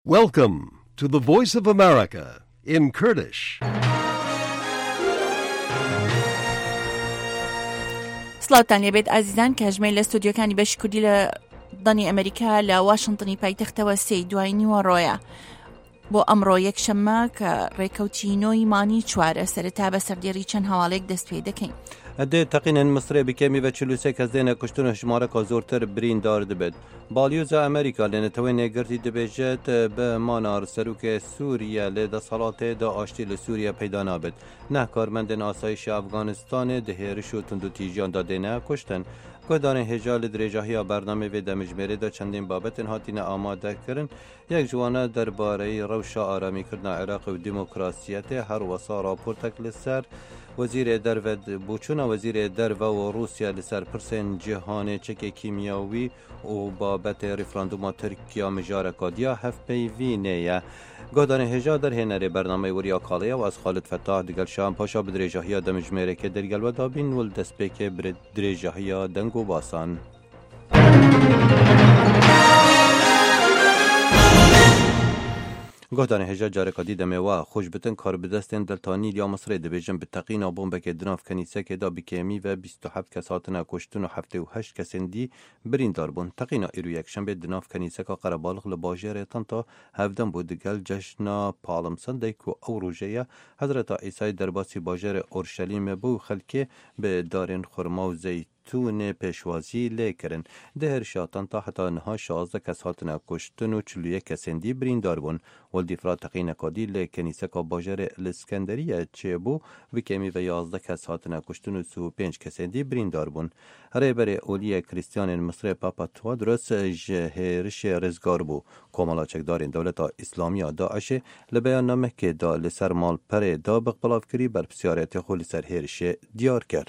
Welcome to the Voice of America in Kurdish. سڵاوتان لێبێت ئازیزان کە ژمەی لە ستودیۆکانی بەشی کوردی لە دەنی ئەمریکا لە واشنگتنی پایتەختەوە سێی دوای نیوەڕۆیە بۆ ئەمڕۆ یەکشەممە کە ڕێکەوتی نۆی مانی چوارە سەرەتا بە سەردێڕی چەند هەواڵێک دەست پێ دەکەین. ئەدێ تەقینن مصرێ بکەمی بە 43 کەس دێنە کوشتن ژمارەکە زۆرتر بریندار دەبێت. باڵیۆزە ئەمریکا لە نەتەوەی نێگرتی دەبێژێت بە مانار سەرروکە سووریا لێ دەسەڵاتێدا ئاشتی لە سووریا پەیدا نابێت. نه کارمەندên ئاسایشی ئەفغانستانê دهێرش و tundutîjiyan da dêne kuştin. Guhdarên hêja li dirêjahiya bernamê vê demijmêrê de çendên babetên hatîne amadekirin. Yek ji wan derbareyî rewşa aramîkirina Iraqê û demokrasiyetê her wesa raportek li ser Wezîrê derve bûçûna Wezîrê derve û Rûsya li ser pirsên cîhanê çekê kîmyawî û babetê referanduma Tirkiya mijareka diya hevpeyvînê ye. Guhdarên hêja derhênerê bernameyê weriya Kaleya û ez Xalid Fettah digel Şahan Paşa bi dirêjahiya demijmêrekê dergel ve dabîn û li destpêkê bi dirêjahiya deng û basan. Guhdarên hêja careka dî demê we xweş bitin karbidestên Deltanî ya Misrê dibêjin bi teqîna bombekê di nav kenîsekê da bikêmî ve 27 kes hatine kuştin û 78 kesên dî birîndar bûn. Teqîna îro yekşembe di nav kenîseka Qerebalix li bajêrê Tanta hevdem bû digel ceşna Palimsandê ku ew rojê ye Hezreta Îsayê derbasî bajêrê Orşelîmê bû xelkê bi darên xurma û zeytûnê pêşwazî lê kirin. Di herişa Tanta heta niha 16 kes hatine kuştin û 41 kesên dî birîndar bûn. Dîfra teqîneka dî lê kenîseka bajêrê Liskenderiyê çêbû bikêmî ve 11 kes hatine kuştin û 25 kesên dî birîndar bûn. Rêberê Oliyê Krîstiyanên Misrê Papa Tewodros ji hêrişê rizgar bû. Komala çekdarên Dewleta İslamiya Daişê li beyannamekê da li ser malperê da biqbilavkirî berpisyariyetê xwe li ser hêrişê diyar kir.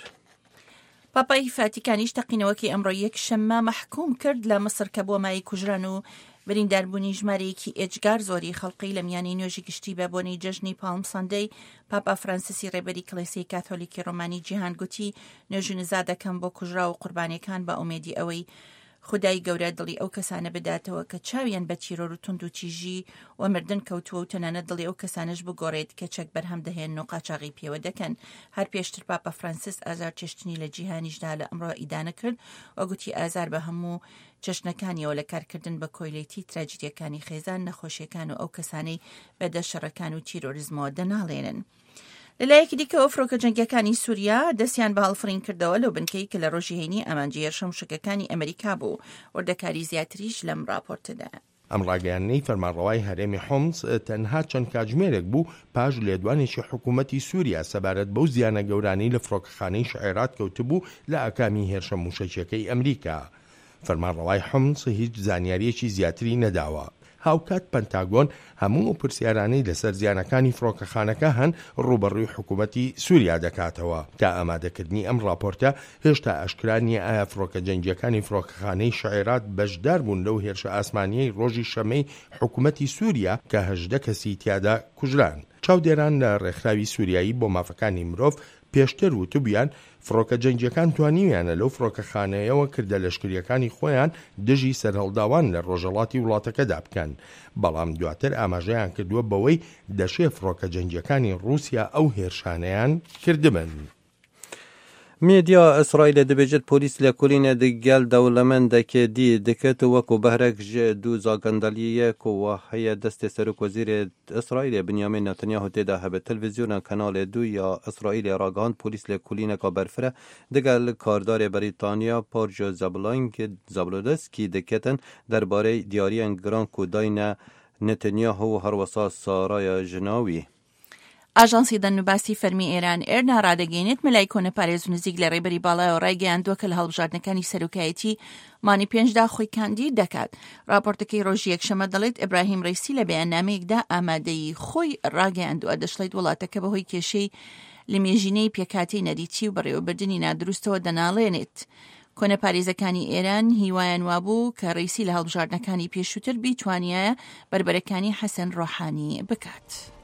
پاپای فاتیکانیش تەقینەوەکی ئەمڕۆ یەکشەممە مەحکوم کرد لە مەسر کە بۆ مای کوژران و برینداربوونی ژمارەیەکی ئێجگار زۆری خەڵقی لە میانی نوێژی گشتی بە بۆنەی جەژنی پالم ساندەی پاپا فرانسیسی ڕێبەری کڵێسای کاتۆلیکی ڕۆمانی جیهان گوتی نوێژی نزا دەکەم بۆ کوژرا و قوربانیەکان بە ئومێدی ئەوەی خودای گەورە دڵی ئەو کەسانە بداتەوە کە چاویان بە تیرۆر و تند و تیژی و مردن کەوتووە و تەنانەت دڵی ئەو کەسانش بگۆڕێت کە چەک بەرهەم دەهێن و قاچاغی پێوە دەکەن. هەر پێشتر پاپا فرانسیس ئازار چێشتنی لە جیهانیشدا لە ئەمڕۆ ئیدانە کرد و گوتی ئازار بە هەموو چەشنەکانیەوە لە کارکردن بە کۆیلەتی تراجیدیەکانی خێزان نەخۆشیەکان و ئەو کەسانەی بەدە شەڕەکان و تیرۆریزمەوە دەناڵێنن. لەلایەکی دیکەوە فڕۆکە جەنگیەکانی سووریا دەستیان بە هەڵفڕین کردەوە لەو بنکەی کە لە ڕۆژی هەینی ئەمانجی هێرشە موشکەکانی ئەمریکا بوو. وردەکاری زیاتریش لەم راپۆرتەدا. ئەم ڕاگەیانەی فەرمانڕەوای هەرێمی حومس تەنها چەند کاتژمێرێک بوو پاش لێدوانێکی حکوومەتی سووریا سەبارەت بەو زیانە گەورانەی لە فڕۆکەخانەی شعێرات کەوتبوو لە ئەکامی هێرشە موشکەکەی ئەمریکا. فەرمانڕەوای حومس هیچ زانیاریەکی زیاتری نەداوە. هاوکات پەنتاگۆن هەموو پرسیارانەی لەسەر زیانەکانی فڕۆکەخانەکە هەن ڕوبەڕووی حکوومەتی سووریا دەکاتەوە. تا ئامادەکردنی ئەم راپۆرتە هێشتا ئەشکرا نییە ئایا فڕۆکە جەنگیەکانی فڕۆکەخانەی شعێرات بەشدار بوون لەو هێرشە ئاسمانیەی ڕۆژی شەمەی حکوومەتی سووریا کە 18 کەسی تیادا کوژران. چاودێران لە ڕێکخراوی سووریایی بۆ مافەکانی مرۆڤ پێشتر وتوبیان فڕۆکە جەنگیەکان توانیویانە لەو فڕۆکەخانەیەوە کردە لەشکریەکانی خۆیان دژی سەرهەڵداوان لە ڕۆژهەڵاتی وڵاتەکەدا بکەن. بەڵام دواتر ئاماژەیان کردووە بەوەی دەشێ فڕۆکە جەنگیەکانی رووسیا ئەو هێرشانەیان کردبن. مێدیا ئیسرائیل دەبێژێت پۆلیس لە کولینە دگەل دەوڵەمەندێکێ دی دەکەت وەکو بەهرەك ji دوو زاگەندەلیەک و هەیە دەستێ سەرۆک وەزیرê ئیسرائیلê Benyamin Netanyahu têda hebe televizyona Kanalê 2 ya İsraîlê ragihand polîs lê kulîneka berfirê digel kardarê Brîtanya Porjo Zablodeskî diketin derbarê diyariyên giran ku dayne Netanyahu herwesa saraya jinawî. ئاژانسی دەنوباسی فەرمی ئێران ئێرنا ڕادەگەێنێت مەلای کۆنەپارێز و نزیک لە ڕێبەری باڵایەوە ڕایگەیاندووە کە لە هەڵبژاردنەکانی سەرۆکایەتی مانی پێنجدا خۆی کاندید دەکات. راپۆرتەکەی ڕۆژی یەکشەمە دەڵێت ئیبراهیم ڕەیسی لە بەیاننامەیەکدا ئامادەیی خۆی ڕاگەیاندووە دەشڵێت وڵاتەکە بەهۆی کێشەی لە مێژینەی پێکاتی نەریتی و بەڕێوەبردننی نادروستەوە دەناڵێنێت. کۆنەپارێزەکانی ئێران هیوایان وابوو کە ڕەیسی لە هەڵبژاردنەکانی پێشووتر بیتوانیایە بربەرەکانی حەسەن ڕۆحانی بکات.